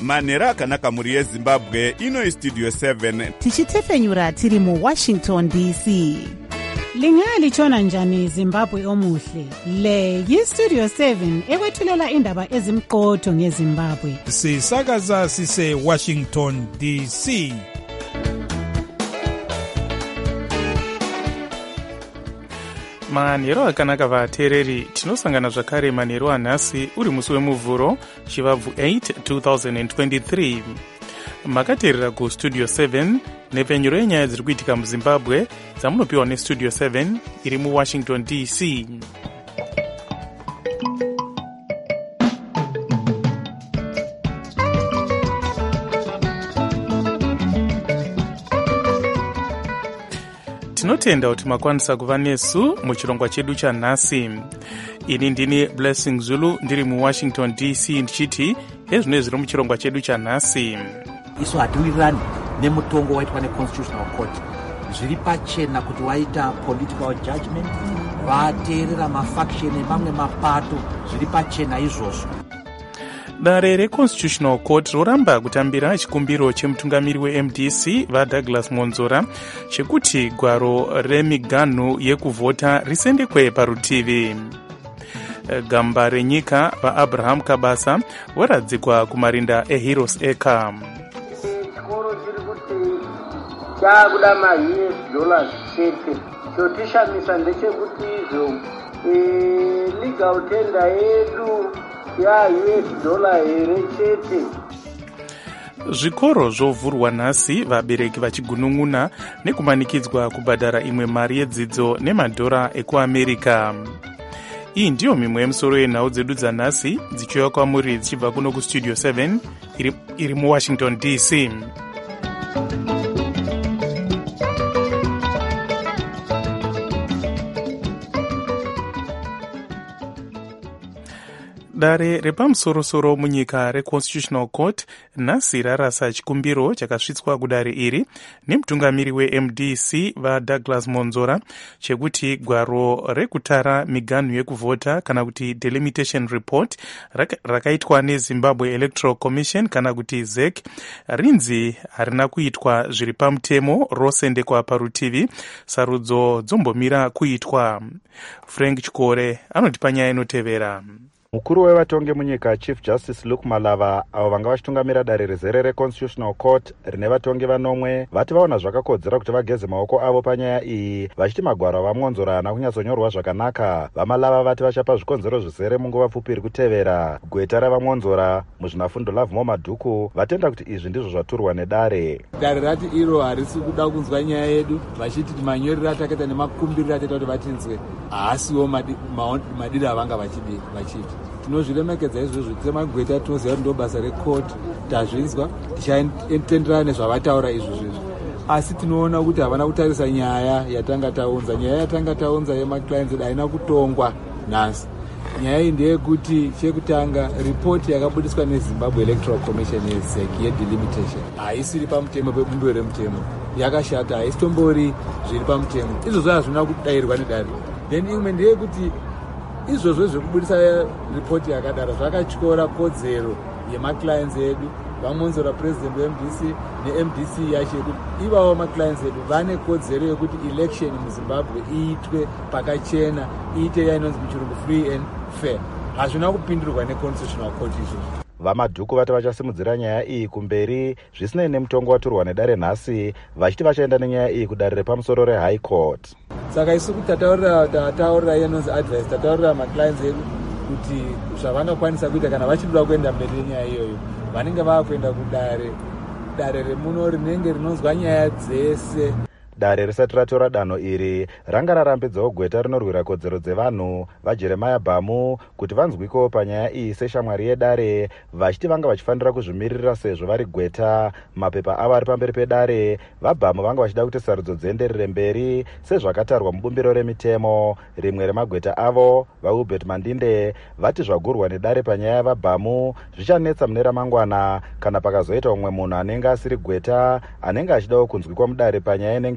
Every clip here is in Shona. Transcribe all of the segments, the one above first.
manhero akanaka mhuri yezimbabwe. Ino istudio 7 tichitefenyura tiri muWashington DC. Lingalitshona njani Zimbabwe omuhle? Le yistudio 7 ekwethulela indaba ezimqotho ngeZimbabwe. Sisakaza sise Washington DC. manhero akanaka vateereri, tinosangana zvakare manhero anhasi uri musi wemuvhuro chivabvu 8 2023. makateerera kustudio 7 nepfenyuro yenyaya dziri kuitika muzimbabwe dzamunopiwa nestudio 7 iri muwashington DC. tinotenda kuti makwanisa kuva nesu muchirongwa chedu chanhasi. ini ndini Blessing Zulu ndiri muwashington DC ndichiti ezvino zviri muchirongwa chedu chanhasi. isu hatiwirirani nemutongo waitwa neconstitutional court. zviri pachena kuti waita political judgment, vateerera mafaction emamwe mapato, zviri pachena izvozvo. dare reconstitutional court roramba kutambira chikumbiro chemutungamiri weMDC vaDouglas Monzora chekuti gwaro remiganhu yekuvhota risendekwe parutivi. gamba renyika vaAbraham Kabasa voradzikwa kumarinda eHeroes Acre. chikoro chiri kuti chakuda $10 chete. chotishamisa ndechekuti izvo legal tender yedu $US here chete. zvikoro zvovhurwa nhasi, vabereki vachigunun'una nekumanikidzwa kubhadhara imwe mari yedzidzo nemadhora ekuamerica. iyi ndiyo mimwe yemusoro yenhau dzedu dzanhasi dzichiuya kwamuri dzichibva kuno kustudio 7 iri muwashington DC. dare repamusorosoro munyika reconstitutional court nhasi rarasa chikumbiro chakasvitswa kudare iri nemutungamiri weMDC vaDouglas Monzora chekuti gwaro rekutara miganhu yekuvhota kana kuti delimitation report rakaitwa neZimbabwe Electoral Commission kana kuti ZEC rinzi harina kuitwa zviri pamutemo, rosendekwa parutivi, sarudzo dzombomira kuitwa. Frank Chikore anotipa nyaya inotevera. mukuru wevatongi munyika Chief Justice Luke Malava avo vanga vachitungamira dare rizere reconstitutional court rine vatongi vanomwe vati vaona zvakakodzera kuti vageze maoko avo panyaya iyi, vachiti magwaro avaMonzora haana kunyatsonyorwa zvakanaka. vaMalava vati vachapa zvikonzero zvizere munguva pfupi iri kutevera. gweta ravaMonzora muzvinafundo Lavmo Madhuku vatenda kuti izvi ndizvo zvaturwa nedare. dare rati iro harisi kuda kunzwa nyaya yedu, vachiti manyorero atakaita nemakumbiriro ataita kuti vatinzwe haasiwo madiro avanga vachiti. tinozviremekedza izvozvo semagweta, tinoziva kuti ndo basa rekoti, tazvinzwa, tichatenderana nezvavataura izvozvo. asi tinoona kuti havana kutarisa nyaya yatanga taunza. nyaya yatanga taunza yemaclients edu haina kutongwa nhasi. nyaya iyi ndeyekuti chekutanga ripoti yakabudiswa neZimbabwe Electoral Commission yeZEC yedelimitation haisiri pamutemo pebundo remutemo, yakashata, haisitombori zviri pamutemo. izvozvo hazvina kudayirwa nedare. then imwe ndeyekuti izvozvo zvekubudisa ripoti yakadaro zvakatyora kodzero yemaclients edu vaMonzora president weMDC neMDC yacho yekuti ivavo maclients edu vane kodzero yekuti election muZimbabwe iitwe pakachena, iite yainonzi muchirungu free and fair. hazvina kupindurwa neconstitutional court izvozvo. vaMadhuku vati vachasimudzira nyaya iyi kumberi zvisinei nemutongo waturwa nedare nhasi, vachiti vachaenda nenyaya iyi kudare repamusoro reHigh Court. saka isu kuti tataurira yenonzi advice, tataurira maclients edu kuti zvavangakwanisa kuita kana vachidura kuenda mberi nenyaya iyoyo, vanenge vaakuenda kudare remuno rinenge rinonzwa nyaya dzese. dare risati ratora danho iri ranga rarambidzawo gweta rinorwira kodzero dzevanhu vaJeremiah Bhamu kuti vanzwikewo panyaya iyi seshamwari yedare, vachiti vanga vachifanira kuzvimiririra sezvo vari gweta. mapepa avo ari pamberi pedare, vaBhamu vanga vachida kuti sarudzo dzienderere mberi sezvakatarwa mubumbiro remitemo. rimwe remagweta avo vaHubert Mandinde vati zvagurwa nedare panyaya yavaBhamu zvichanetsa mune ramangwana kana pakazoita umwe munhu anenge asiri gweta anenge achidawo kunzwikwa mudare panyaya inenge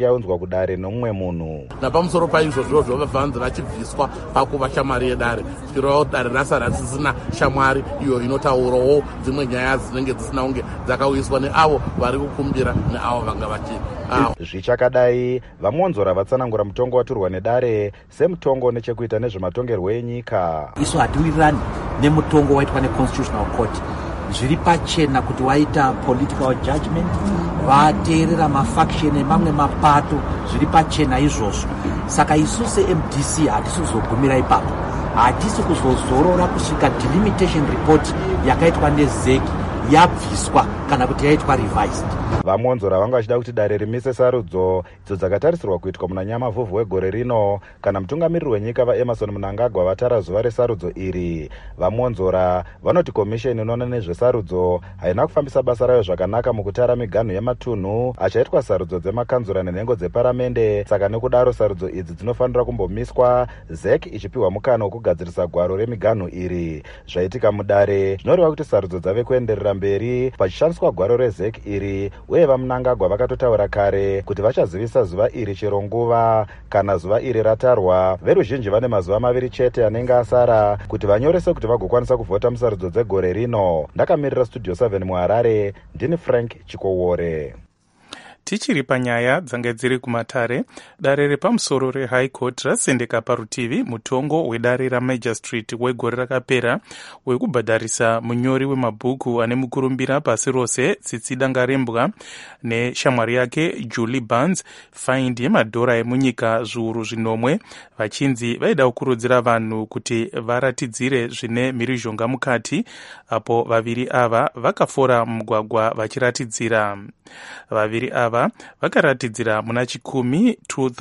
yaunzwa kudare nomumwe munhu. Napamusoro paizvozvo vanzi vachibviswa pakuva shamwari yedare, zvichireva kuti dare rasara risina shamwari iyo inotaurawo dzimwe nyaya dzinenge dzisina kunge dzakauyiswa neavo vari kukumbira neavo vanga vachi. Zvichakadai, vamonzora vatsanangura mutongo waturwa nedare semutongo nechekuita nezvematongerwo enyika. Isu hatiwirirani nemutongo waitwa neconstitutional court. Zviri pachena kuti waita political judgment, vateerera mafaction emamwe mapato, zviri pachena izvozvo. Saka isu se-MDC hatisi kuzogumira ipapo, hatisi kuzozorora kusvika delimitation report yakaitwa neZEC yabviswa kana kuti yaitwa revised. Vamonzora vanga vachida kuti dare rimise sarudzo idzo dzakatarisirwa kuitwa muna Nyamavhuvhu wegore rino kana mutungamiriri wenyika vaEmmerson Mnangagwa vatara zuva resarudzo iri. Vamonzora vanoti komisheni inoona nezvesarudzo haina kufambisa basa rayo zvakanaka mukutara miganhu yematunhu achaitwa sarudzo dzemakanzura nenhengo dzeparamende. Saka nekudaro sarudzo idzi dzinofanira kumbomiswa, ZEC ichipiwa mukana wokugadzirisa gwaro remiganhu iri. Zvaitika mudare zvinoreva kuti sarudzo dzave kuenderera mberi pachishandiswa gwaro reZEC iri, uye vaMnangagwa vakatotaura kare kuti vachazivisa zuva iri chero nguva. Kana zuva iri ratarwa, veruzhinji vane mazuva 2 chete anenge asara kuti vanyorese kuti vagokwanisa kuvhota musarudzo dzegore rino. Ndakamirira Studio 7 muHarare, ndini Frank Chikowore. Tichiri panyaya dzanga dziri kumatare, dare repamusoro reHigh Court rasendeka parutivi mutongo wedare raMajor Street wegore rakapera wekubhadharisa munyori wemabhuku ane mukurumbira pasi rose Tsitsi Dangarembwa neshamwari yake Julie Burns faindi yemadhora emunyika zviuru 5, vachinzi vaida kukurudzira vanhu kuti varatidzire zvine mhirizhonga mukati, apo vaviri ava vakafora mugwagwa vachiratidzira. Vaviri ava vakaratidzira muna Chikumi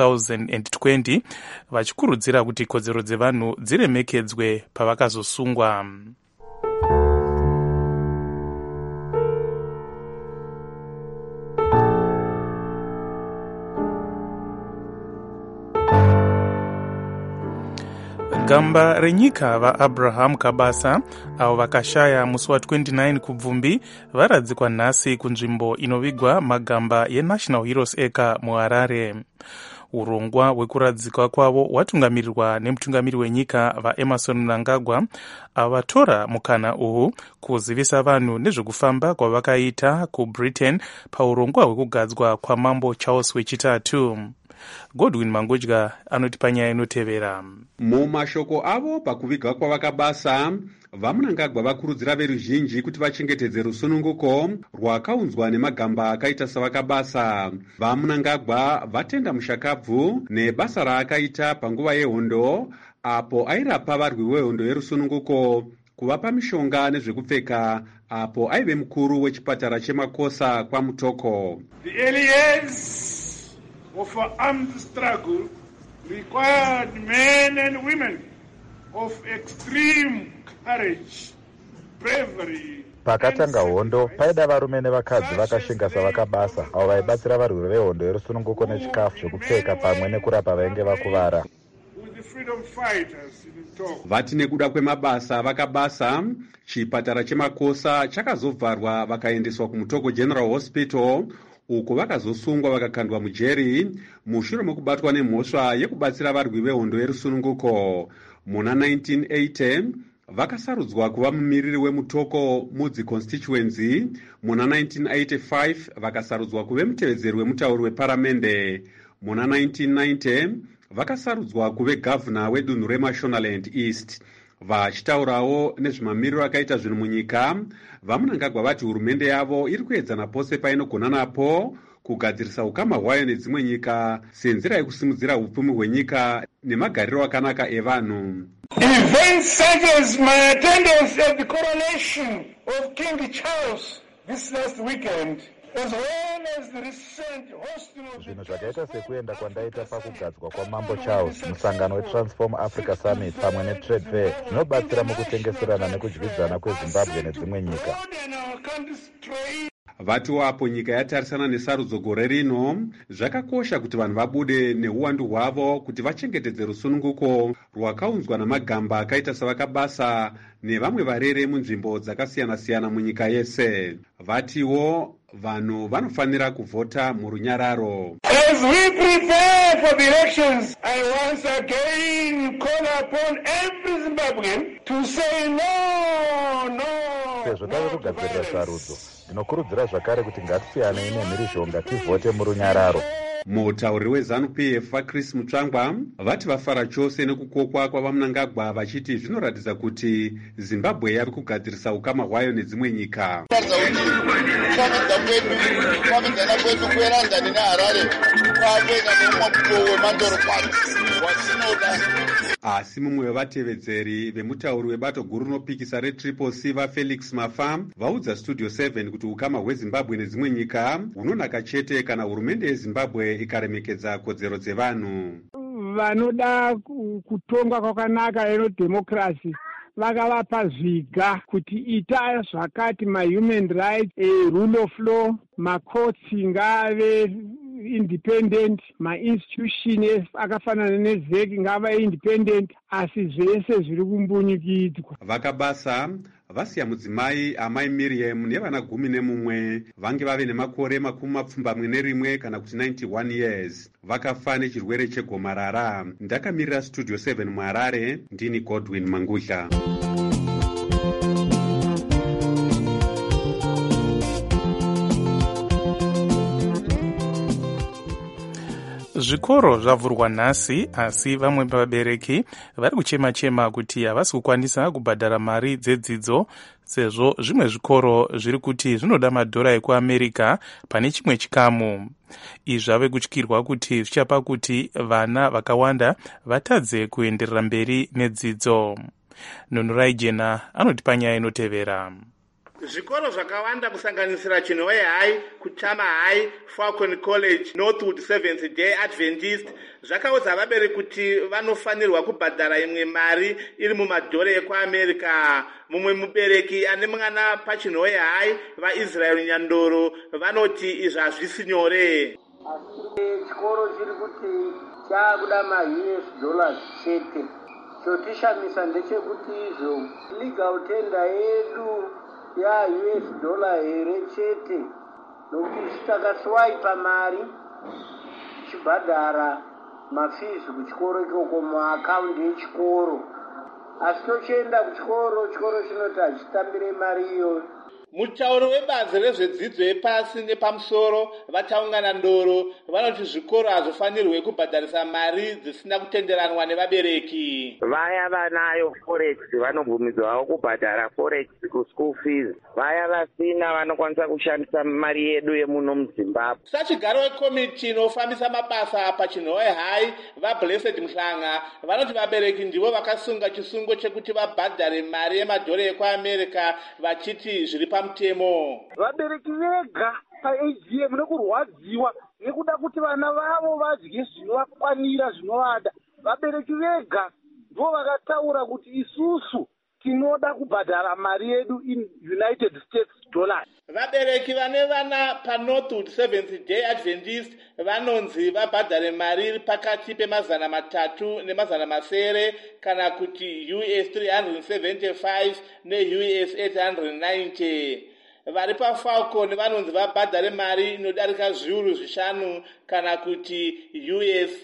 2020 vachikurudzira kuti kodzero dzevanhu dziremekedzwe pavakazosungwa. Gamba renyika vaAbraham Kabasa avo vakashaya musi wa29 kubvumbi varadzikwa nhasi kunzvimbo inovigwa magamba yeNational Heroes Acre muHarare. Urongwa hwekuradzikwa kwavo hwatungamirirwa nemutungamiri wenyika vaEmmerson Mnangagwa avatora mukana uhu kuzivisa vanhu nezvekufamba kwavakaita kuBritain paurongwa hwekugadzwa kwamambo Charles wechitatu. Godwin Mangudya anoti panyaya inotevera. Mumashoko avo pakuviga kwavakabasa, vaMnangagwa vakurudzira veruzhinji kuti vachengetedze rusununguko rwakaunzwa nemagamba akaita savakabasa. VaMnangagwa vatenda mushakabvu nebasa raakaita panguva yehondo apo airapa varwi vehondo yerusununguko, kuvapa mishonga nezvekupfeka apo aive mukuru wechipatara cheMakosa kwaMutoko. The early years of an armed struggle required men and women of extreme courage, bravery. Pakatanga hondo paida varume nevakadzi vakashinga savakabasa avo vaibatsira varwi vehondo yerusununguko nechikafu chokupfeka pamwe nekurapa vainge vakuvara. Vati nekuda kwemabasa vakabasa, chipatara cheMakosa chakazovharwa vakaendeswa kuMutoko General Hospital uko vakazosungwa vakakandwa mujeri mushure mekubatwa nemhosva yekubatsira varwi vehondo yerusununguko. Muna 1980 vakasarudzwa kuva mumiriri weMutoko Mudzi constituency. Muna 1985 vakasarudzwa kuve mutevedzeri wemutauri weparamende. Muna 1990 vakasarudzwa kuve gavhuna wedunhu reMashonaland East. Vachitaurawo nezvemamiriro akaita zvinhu munyika, vaMnangagwa vati hurumende yavo iri kuedzana pose painogona napo kugadzirisa ukama hwayo nedzimwe nyika senzira yekusimudzira upfumi hwenyika nemagariro akanaka evanhu. Events such as my attendance at the coronation of King Charles this last weekend, as well as the recent hosting of zvinhu zvakaita sekuenda kwandaita pakugadzwa kwamambo Charles, musangano weTransform Africa Summit pamwe neTrade Fair zvinobatsira mukutengeserana nekudyidzana kweZimbabwe nedzimwe nyika. Vati apo nyika yatarisana nesarudzo gore rino, zvakakosha kuti vanhu vabude neuwandu hwavo kuti vachengetedze rusununguko rwakaunzwa namagamba akaita savakabasa nevamwe varere munzvimbo dzakasiyana-siyana munyika yese. Vatiwo vanhu vanofanira kuvhota murunyararo. As we prepare for the elections, I once again call upon every Zimbabwean to say no. Sezvo tave kugadzirira sarudzo, ndinokurudzira zvakare kuti ngatisiyanei nemhirizhonga tivhote murunyararo. Mutauriri weZANU-PF vaChris Mutsvangwa vati vafara chose nekukokwa kwavaMnangagwa vachiti zvinoratidza kuti Zimbabwe yave kugadzirisa ukama hwayo nedzimwe nyika. Kufambidzana kwedu kweLondon neHarare kwapedza neumwe mutowo wemandoro kwazvo watinoda. Asi mumwe wevatevedzeri vemutauri webato guru rinopikisa reTriple C vaFelix Mafa vaudza Studio 7 kuti ukama hweZimbabwe nedzimwe nyika hunonaka chete kana hurumende yeZimbabwe ikaremekedza kodzero dzevanhu. Vanoda kutonga kwakanaka enodemocracy vakavapa zviga kuti ita zvakati mahuman rights, rule of law, macourts ngave independent, mainstitution akafanana neZEC ngava independent, asi zvese zviri kumbunyikidzwa. Vakabasa vasiya mudzimai amai Miriam nevana 11 vange vave nemakore 21 kana kuti 91 years vakafa nechirwere chegomarara. Ndakamirira Studio 7 muHarare, ndini Godwin Mangudla. Zvikoro zvavhurwa nhasi, asi vamwe vabereki vari kuchema-chema kuti havasi kukwanisa kubhadhara mari dzedzidzo, sezvo zvimwe zvikoro zviri kuti zvinoda madhora ekuAmerica pane chimwe chikamu. Izvi zvave kutyirwa kuti zvichapa kuti vana vakawanda vatadze kuenderera mberi nedzidzo. Nunurai Jena anoti panyaya inotevera. Zvikoro zvakawanda kusanganisira Chinhoe High, Kutama High, Falcon College, Northwood Seventh Day Adventist zvakaudza vabereki kuti vanofanirwa kubhadhara imwe mari iri mumadhora ekuAmerica. Mumwe mubereki ane mwana paChinhoe High, vaIsrael Nyandoro, vanoti izvi hazvisi nyore. Chikoro chiri kuti chaakuda $US chete. Chotishamisa ndechekuti izvo legal tender yedu ya $US here chete, nokuti takaswaipa mari chibhadhara mafizi kuchikoro ikoko muaccount yechikoro, asi tochienda kuchikoro chinoti hachitambire mari iyoyo. Mutauri webazi rezvedzidzo yepasi nepamusoro vataungana Ndoro vanoti zvikoro hazvifanirwe kubhadharisa mari dzisina kutenderanwa nevabereki. Vaya vanayo forex vanobvumidzwawo kubhadhara forex kuschool fees. Vaya vasina vanokwanisa kushandisa mari yedu yemuno muZimbabwe. Sachigaro wekomiti inofambisa mabasa paChinhoe High vaBlessed Mhlanga vanoti vabereki ndivo vakasunga chisungo chekuti vabhadhare mari yemadhora ekuAmerica vachiti zviri pamutemo. Vabereki vega paAGM nekurwadziwa nekuda kuti vana vavo vadye zvinovakwanira zvinovada. Vabereki vega ndivo vakataura kuti isusu tinoda kubhadhara mari yedu in United States dollars. Vabereki vane vana paNorthwood Seventh Day Adventist vanonzi vabhadhare mari iri pakati pe300 ne900 kana kuti US 375 ne US 890. Vari paFalcon vanonzi vabhadhare mari inodarika zviuru 5 kana kuti US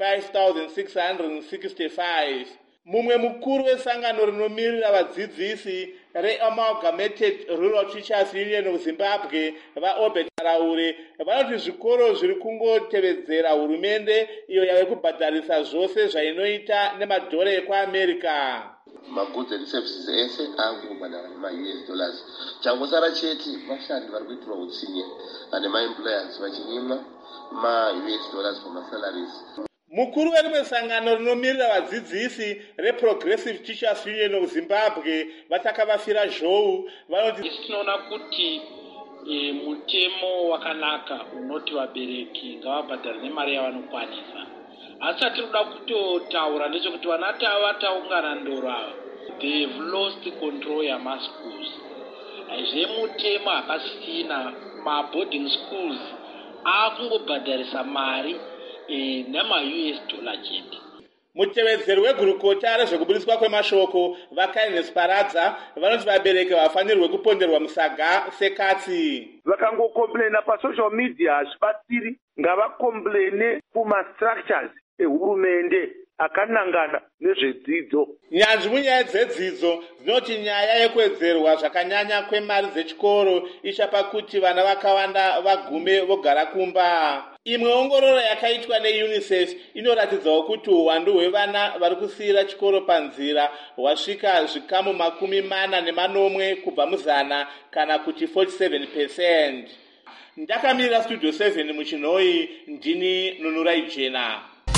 5665. Mumwe mukuru wesangano rinomirira vadzidzisi reAmalgamated Rural Teachers Union of Zimbabwe vaObert Raure vanoti zvikoro zviri kungotevedzera hurumende iyo yave kubhadharisa zvose zvainoita nemadhora ekuAmerica. Magoods and services ese akubhadhara US dollars. Changosara chete vashandi vari kuitirwa utsinye ane maemployers vachinyimwa US dollars pamasalaries. Mukuru werimwe sangano rinomirira vadzidzisi reProgressive Teachers Union of Zimbabwe vatakavafira zhou vanoti tinoona kuti mutemo wakanaka unoti vabereki ngavabhadhare nemari yavanokwanisa. Asi tinoda kutotaura ndechekuti vana vataungana Ndoro ava they've lost control yamaschools. Zvemutemo hakasina maboarding schools akungobhadharisa mari nama US dollar chete. mutevedzeri wegurukota rezvekubudiswa kwemashoko vakainis paradza vanoti vabereki vafanirwe kuponderwa musaga sekatsi. Vakangokomplaina pasocial media hazvibatsiri, ngavakomplaine kumastructures ehurumende akanangana nezvedzidzo. Nyanzvi munyaya dzedzidzo dzinoti nyaya yekuwedzerwa zvakanyanya kwemari dzechikoro ichapa kuti vana vakawanda vagume vogara kumba. Imwe ongororo yakaitwa neUNICEF inoratidzawo kuti uwandu hwevana vari kusiyira chikoro panzira hwasvika zvikamu 40 kubva muzana kana kuti 47%. Ndakamirira Studio 7 muchinhoi, ndini Nunurai Jena.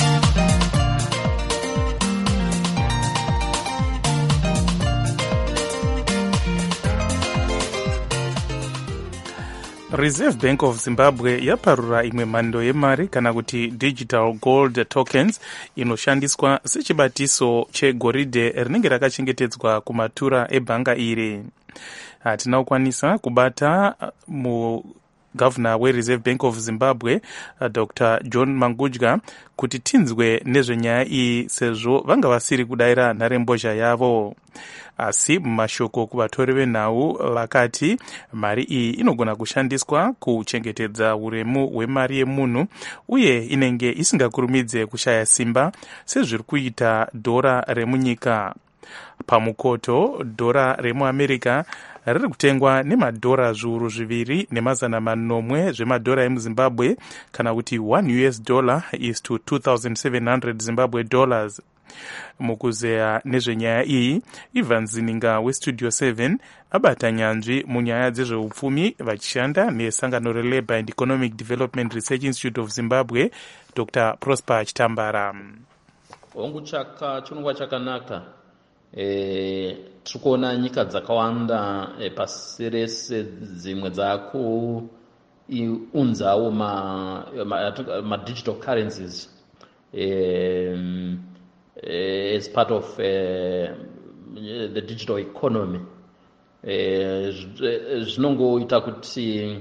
Reserve Bank of Zimbabwe yaparura imwe mhando yemari kana kuti digital gold tokens inoshandiswa sechibatiso chegoridhe rinenge rakachengetedzwa kumatura ebhanga iri. Hatina kukwanisa kubata gavana weReserve Bank of Zimbabwe Dr. John Mangudya kuti tinzwe nezvenyaya iyi sezvo vanga vasiri kudayira nharembozha yavo. Asi mumashoko kuvatori venhau vakati mari iyi inogona kushandiswa kuchengetedza uremu hwemari yemunhu uye inenge isingakurumidze kushaya simba sezviri kuita dhora remunyika. Pamukoto dhora remuAmerica riri kutengwa nemadhora zviuru 2.4 zvemadhora emuZimbabwe kana kuti $1 is to 2,700 Zimbabwe dollars. Mukuzeya nezvenyaya iyi, Ivan Zininga weStudio 7 abata nyanzvi munyaya dzezveupfumi vachishanda nesangano reLabour and Economic Development Research Institute of Zimbabwe, Dr. Prosper Chitambara. Hongu chirongwa chakanaka. Tikuona nyika dzakawanda pasi rese dzimwe dzakuunzawo ma digital currencies as part of the digital economy. Zvinongoita kuti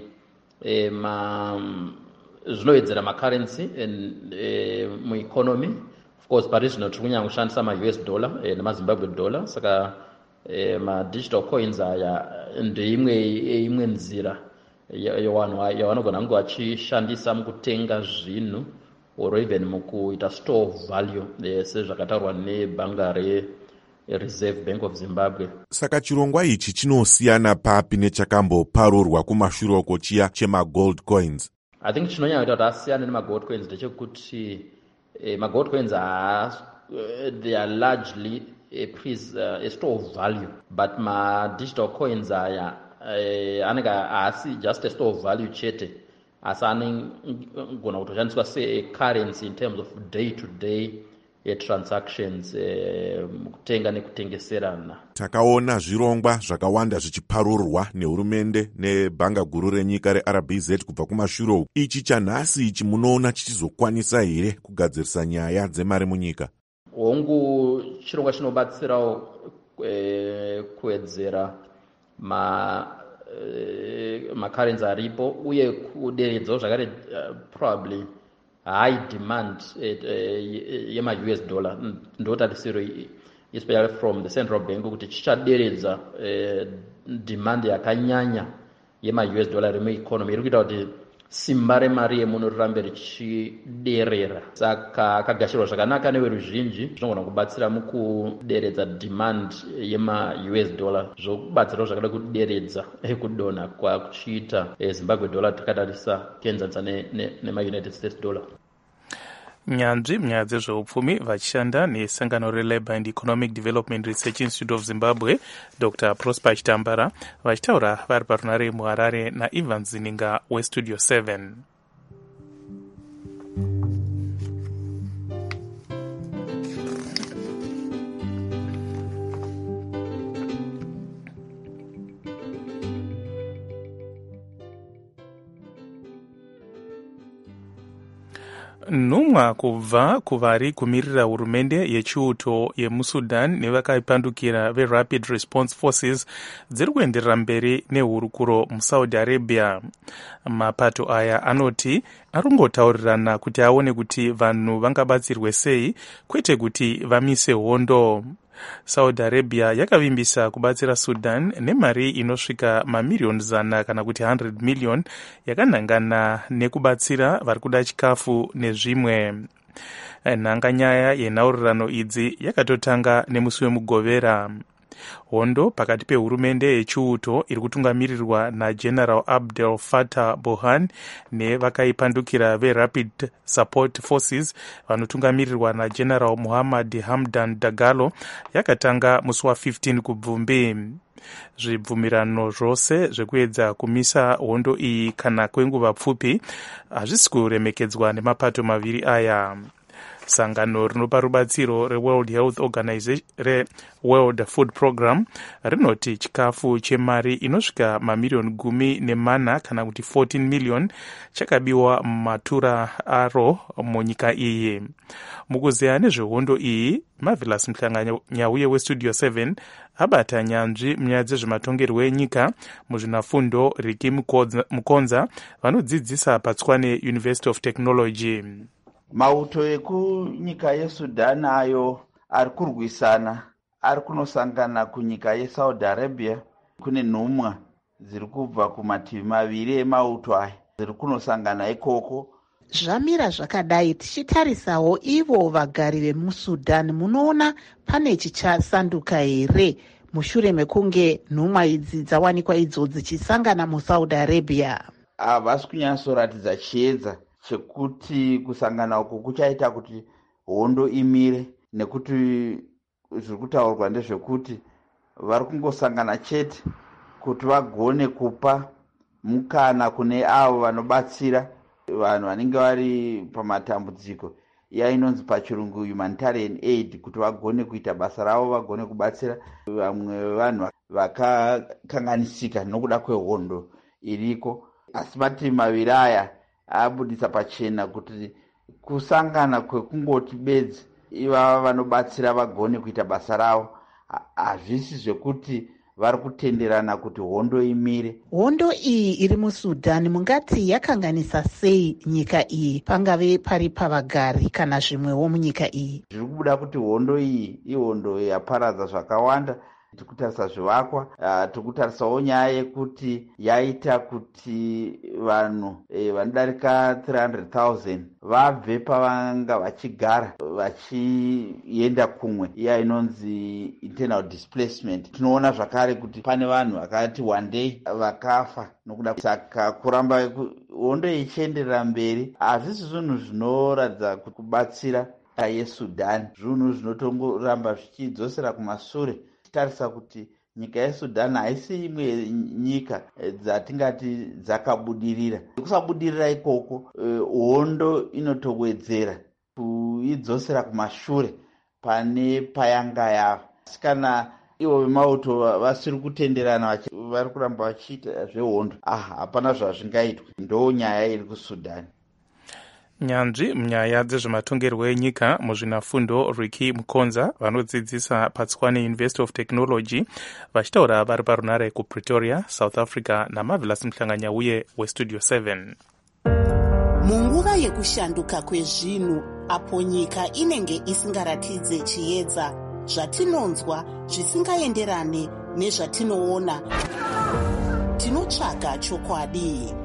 zvinowedzera macurrency mueconomy. Of course, pari zvino tiri kunyanya kushandisa ma-US dollar nemaZimbabwe dollar, saka ma-digital coins aya ndeimwe nzira yavanogona kunge vachishandisa mukutenga zvinhu or even mukuita store of value sezvakataurwa nebhanga reReserve Bank of Zimbabwe. Saka chirongwa ichi chinosiyana papi nechakamboparurwa kumashure uko chiya chema-gold coins? I think chinonyanya kuita kuti asiyane nema-gold coins ndechekuti ma-gold coins they are largely a store of value, but ma-digital coins aya anenge asi just a store of value chete, asi anogona kutoshandiswa se-currency in terms of day-to-day transactions, kutenga nekutengeserana. Takaona zvirongwa zvakawanda zvichiparurwa nehurumende nebhanga guru renyika reRBZ kubva kumashure. Ichi chanhasi ichi munoona chichizokwanisa here kugadzirisa nyaya dzemari munyika? Hongu chirongwa chinobatsirawo kuwedzera macurrency aripo uye kuderedzawo zvakare probably high demand yema-US dollar. Ndotarisiro especially from the central bank kuti chichaderedza demand yakanyanya yema-US dollar remueconomy. Iri kuita kuti simba remari yemunhu rirambe richiderera. Saka akagashirwa zvakanaka neveruzhinji zvinogona kubatsira mukuderedza demand yema-US dollar, zvokubatsirawo zvakada kuderedza kudonha kwakuchiita Zimbabwe dollar takatarisa kuenzanisa nema-United States dollar. Nyanzvi munyaya dzezveupfumi vachishanda nesangano reLabour and Economic Development Research Institute of Zimbabwe, Dr. Prosper Chitambara, vachitaura vari parunare muHarare naIvan Zininga weStudio 7. nhumwa kubva kuvari kumirira hurumende yechiuto yemusudan nevakaipandukira verapid response forces dziri kuenderera mberi nehurukuro musaudi arabia. Mapato aya anoti arikungotaurirana kuti aone kuti vanhu vangabatsirwe sei, kwete kuti vamise hondo. Saudi Arabia yakavimbisa kubatsira Sudan nemari inosvika mamiriyoni 100 kana kuti 100 million yakanangana nekubatsira vari kuda chikafu nezvimwe. Nhanganyaya yenhaurirano idzi yakatotanga nemusi wemugovera. Hondo pakati pehurumende yechiuto iri kutungamirirwa naGeneral Abdel Fattah Burhan nevakaipandukira veRapid Support Forces vanotungamirirwa naGeneral Muhammad Hamdan Dagalo yakatanga musi wa15 kubvumbi. Zvibvumirano zvose zvekuedza kumisa hondo iyi kana kwenguva pfupi hazvisi kuremekedzwa nemapato maviri aya. Sangano rinopa rubatsiro reWorld Health Organization reWorld Food Program rinoti chikafu chemari inosvika mamiriyoni 14 kana kuti 14 million chakabiwa mumatura aro munyika iyi. Mukuzeya nezvehondo iyi, Marvelous Mhlanganyauye weStudio 7 abata nyanzvi munyaya dzezvematongerwo enyika muzvinafundo Riki Mukonza vanodzidzisa paTswane University of Technology. Mauto ekunyika yeSudan ayo ari kurwisana, ari kunosangana kunyika yeSaudi Arabia. Kune nhumwa dziri kubva kumativi maviri emauto aya dziri kunosangana ikoko. Zvamira zvakadai tichitarisawo ivo vagari vemuSudan, munoona pane chichasanduka here mushure mekunge nhumwa idzi dzawanikwa idzo dzichisangana muSaudi Arabia? Havasi kunyatsoratidza chiedza chekuti kusangana uku kuchaita kuti hondo imire, nekuti zviri kutaurwa ndezvekuti vari kungosangana chete kuti vagone kupa mukana kune avo vanobatsira vanhu vanenge vari pamatambudziko iya inonzi pachirungu humanitarian aid, kuti vagone kuita basa ravo, vagone kubatsira vamwe vanhu vakakanganisika nokuda kwehondo iriko. Asi mativi maviri aya abudisa pachena kuti kusangana kwekungoti bedzi ivava vanobatsira vagone kuita basa ravo hazvisi zvekuti vari kutenderana kuti hondo imire. Hondo iyi iri muSudan mungati yakanganisa sei nyika iyi, pangave pari pavagari kana zvimwewo munyika iyi? Zviri kubuda kuti hondo iyi ihondo yaparadza zvakawanda. Tiri kutarisa zvivakwa, tiri kutarisawo nyaya yekuti yaita kuti vanhu vanodarika 300,000 vabve pavanga vachigara vachienda kumwe, iya inonzi internal displacement. Tinoona zvakare kuti pane vanhu vakati one day vakafa nokuda. Saka kuramba hondo ichienderera mberi hazvisi zvinhu zvinoratidza kubatsira yeSudan, zvinhu zvinotongoramba zvichidzosera kumashure. Tarisa kuti nyika yeSudan haisi imwe nyika dzatingati dzakabudirira. Kusabudirira ikoko, hondo inotowedzera kuidzosera kumashure pane payanga yava. Asi kana ivo vemauto vasiri kutenderana vari kuramba vachiita zvehondo, hapana zvazvingaitwa. Ndo nyaya iri kuSudan. Nyanzvi munyaya dzezvematongerwo enyika muzvinafundo Riki Mukonza vanodzidzisa paTswane University of Technology vachitaura vari parunare kuPretoria, South Africa, naMarvelous Mhlanganyauye weStudio 7. Munguva yekushanduka kwezvinhu, apo nyika inenge isingaratidze chiedza, zvatinonzwa zvisingaenderane nezvatinoona, tinotsvaga chokwadi.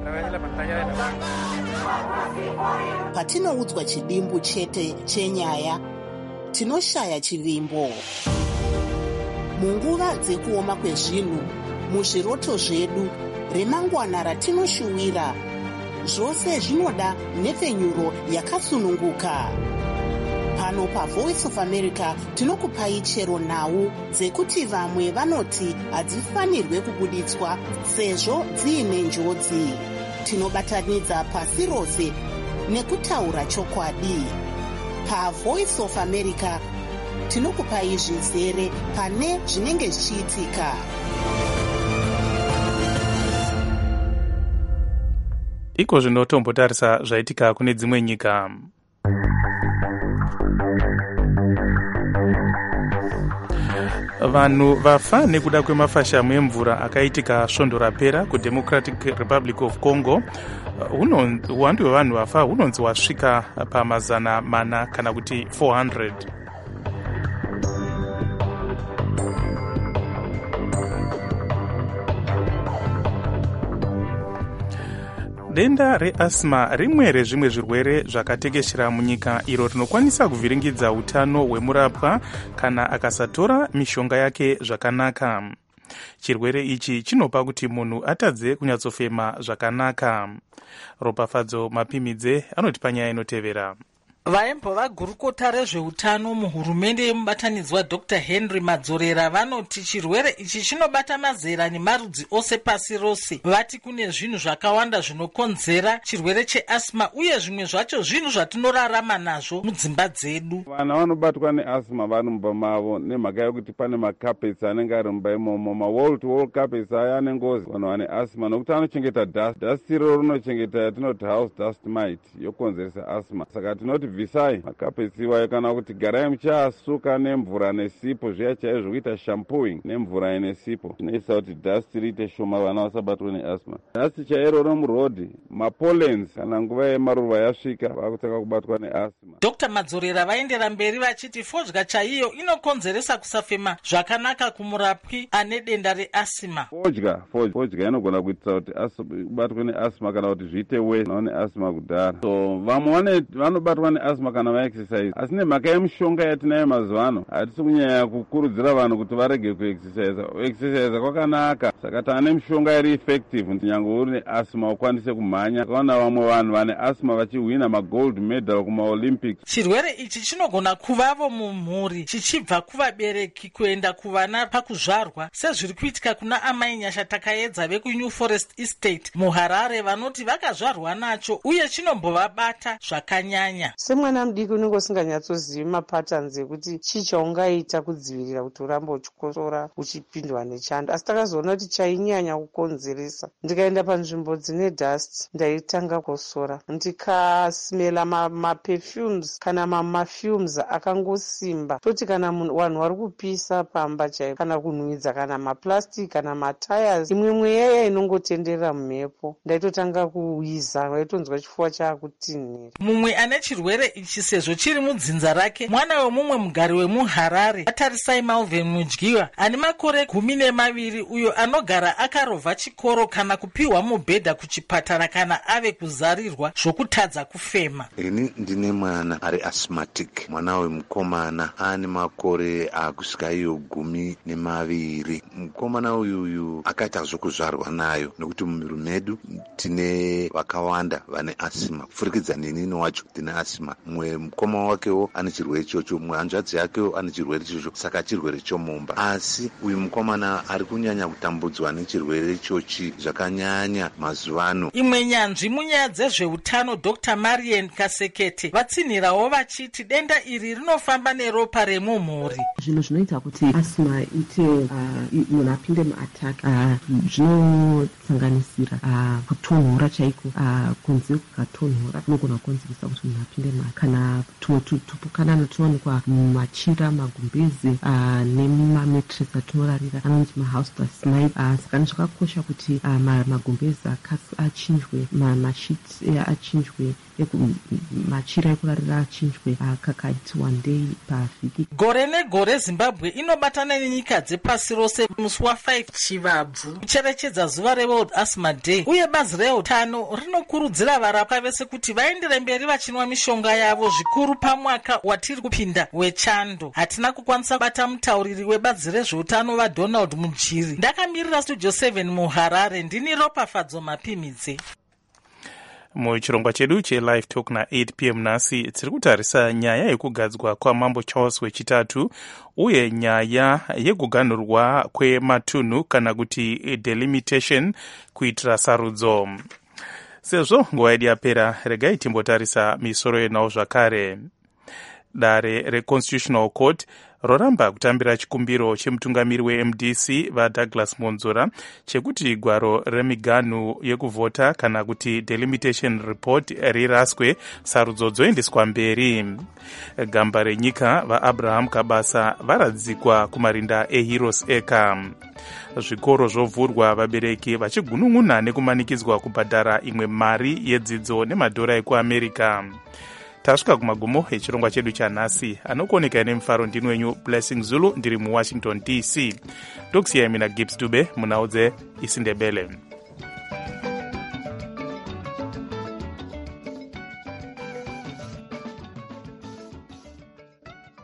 Patinoudzwa chidimbu chete chenyaya, tinoshaya chivimbo. Munguva dzekuoma kwezvinhu, muzviroto zvedu, remangwana ratinoshuwira, zvose zvinoda nhepfenyuro yakasununguka. Pano paVoice of America tinokupai chero nhau dzekuti vamwe vanoti hadzifanirwe kubuditswa sezvo dziine njodzi. Tinobatanidza pasi rose nekutaura chokwadi. PaVoice of America tinokupai zvizere pane zvinenge zvichiitika. Iko zvinotombotarisa zvaitika kune dzimwe nyika. Vanhu vafa nekuda kwemafashamu emvura akaitika svondo rapera kuDemocratic Republic of Congo. Uwandu hwevanhu vafa hunonzi wasvika pamazana mana kana kuti 400. Denda reasma rimwe rezvimwe zvirwere zvakatekeshera munyika iro rinokwanisa kuvhiringidza utano hwemurapwa kana akasatora mishonga yake zvakanaka. Chirwere ichi chinopa kuti munhu atadze kunyatsofema zvakanaka. Ropafadzo Mapimidze anoti panyaya inotevera. Vaimbova gurukota rezveutano muhurumende yemubatanidzwa Dr. Henry Madzorera vanoti chirwere ichi chinobata mazera nemarudzi ose pasi rose. Vati kune zvinhu zvakawanda zvinokonzera chirwere cheasma uye zvimwe zvacho zvinhu zvatinorarama nazvo mudzimba dzedu. Vana vanobatwa neasma vari mumba mavo nemhaka yekuti pane makapetsi anenge ari mumba imomo. Mawall to wall carpets aya ane ngozi vanhu vane asma nokuti anochengeta dust iro rinochengeta yatinoti house dust mite yokonzeresa asma. Saka tinoti bvisai makapetsi iwayo kana kuti garai muchaasuka nemvura nesipo zviya chaizvo kuita shampooing nemvura inesipo zvinoisa kuti dust riite shoma vana vasabatwe neasma. Dust chairo romurodhi mapollens kana nguva yemaruva yasvika vakutanga kubatwa neasma. Dr. Madzorera vaendera mberi vachiti fodya chaiyo inokonzeresa kusafema zvakanaka kumurapwi ane denda reasma. Fodya inogona kuitira kuti ubatwe neasma kana kuti zviite naone asma kudhara. So vamwe vanobatwa neasma kana vaexercise. Asi nemhaka yemishonga yatinayo mazuva ano hatisi kunyanya kukurudzira vanhu kuti varege kuexercise. Exercise kwakanaka. Saka taane mishonga iri effective nyange uri neasma ukwanise kumhanya. Kaona vamwe vanhu vane asma vachiwina magold medal kumaolympics. Chirwere ichi chinogona kuvavo mumhuri chichibva kuvabereki kuenda kuvana pakuzvarwa sezviri kuitika kuna amai nyasha takaedza vekuNew Forest Estate muHarare vanoti vakazvarwa nacho uye chinombovabata zvakanyanya. Semwana mudiki unenge usinganyatsozivi mapatterns ekuti chii chaungaita kudzivirira kuti urambe uchikosora uchipindwa nechando. Asi takazoona kuti chainyanya kukonzeresa. Ndikaenda panzvimbo dzine dust ndaitanga kosora. Ndikasimela maperfumes kana mafumes akangosimba. Toti kana vanhu vari kupisa pamba chaipo kana kunhuhwidza kana maplastic kana matires imwe mweya inongotenderera mumhepo. Ndaitotanga kuwiza waitonzwa chifuva chaakutinhira. Mumwe ane chirwere ichi sezvo chiri mudzinza rake mwana wemumwe mugari wemuHarare atarisai Malvin Mudyiwa ane makore 12 uyo anogara akarovha chikoro kana kupiwa mubhedha kuchipatara kana ave kuzarirwa zvokutadza kufema. Ini ndine mwana ari asthmatic, mwana wemukomana ane makore akusvika iyo 12. Mukomana uyu akaita zvokuzvarwa nayo nokuti mumhuri medu tine vakawanda vane asima kupfurikidza nenini wacho tine asima. Mwe mukoma wakewo ane chirwere ichocho, mwe hanzvadzi yakewo ane chirwere ichocho, saka chirwere chomumba. Asi uyu mukomana ari kunyanya kutambudzwa nechirwere ichochi zvakanyanya mazuva ano. Imwe nyanzvi munyaya dzezveutano Dr. Marian Kasekete vatsinhirawo vachiti denda iri rinofamba neropa remumhuri. Zvinhu zvinoita kuti asima ite munhu apinde muattack zvinosanganisira kutonhora chaiko. Kunze kukatonhora kunogona kukonzeresa kuti munhu apinde kana tumwe tupukanana tunowanikwa mumachira, magumbeze nemametress atinorarira anonzi mahouse dust mite. Saka zvakakosha kuti magumbeze achinjwe, mashits achinjwe, machira ekurarira achinjwe kakaiti 1 day pavhiki. Gore negore Zimbabwe inobatana nenyika dzepasi rose musi wa5 Chivabvu kucherechedza zuva reWorld Asthma Day, uye bazi reutano rinokurudzira varapwa vese kuti vaendere mberi vachinwa mishonga yavo zvikuru pamwaka watiri kupinda wechando. Hatina kukwanisa kubata mutauriri webazi rezveutano vaDonald Mujiri. Ndakamirira Studio 7 muHarare, ndini Ropafadzo Mapimidze. Muchirongwa chedu cheLive Talk na8 p.m. nhasi tiri kutarisa nyaya yekugadzwa kwaMambo Charles wechitatu uye nyaya yekuganhurwa kwematunhu kana kuti delimitation kuitira sarudzo. Sezvo nguva yedu yapera, regai timbotarisa misoro yenawo zvakare. dare reconstitutional court roramba kutambira chikumbiro chemutungamiri weMDC vaDouglas Monzora chekuti gwaro remiganhu yekuvhota kana kuti delimitation report riraswe sarudzo dzoendeswa mberi. Gamba renyika vaAbraham Kabasa varadzikwa kumarinda eHeroes Acre. Zvikoro zvovhurwa, vabereki vachigunun'una nekumanikidzwa kubhadhara imwe mari yedzidzo nemadhora ekuAmerica. Tasvika kumagumo echirongwa chedu chanhasi. Anokuoneka nemufaro ndini wenyu Blessing Zulu, ndiri muWashington DC. Ndokusiyai mina Gibbs Dube, munaudze isindebele.